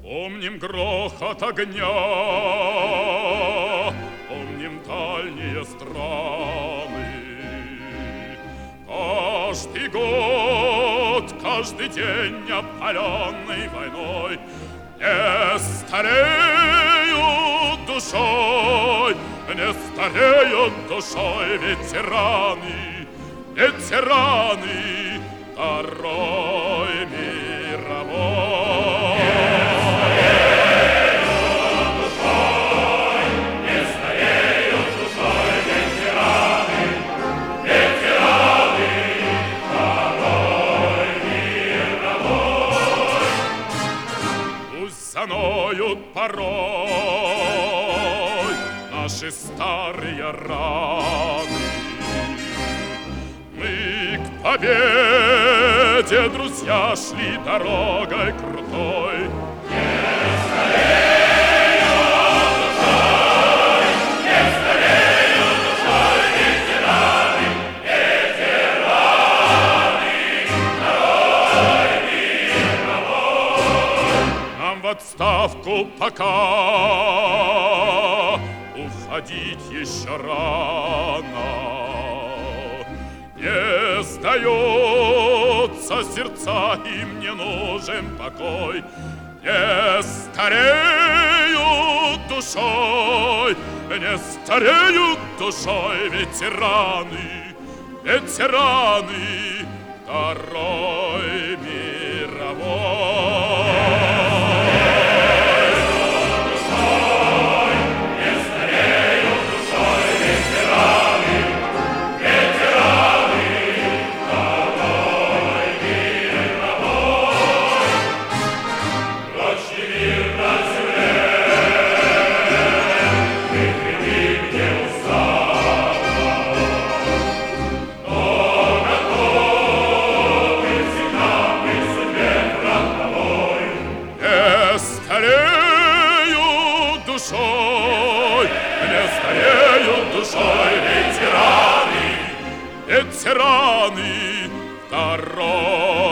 Помним грохот огня, помним дальние страны. Каждый год, каждый день, опаленный войной, не стареют душой, не стареют душой ветераны, ветераны Второй мировой. Заноют порой наши старые раны. Мы к победе, друзья, шли дорогой крутой. Не стареют душой, не стареют душой ветераны, ветераны Второй мировой. Нам в отставку пока уходить еще рано. Не сдается сердца, им не нужен покой. Не стареют душой, не стареют душой ветераны, ветераны Второй мировой. Не стареют душой ветераны, ветераны Второй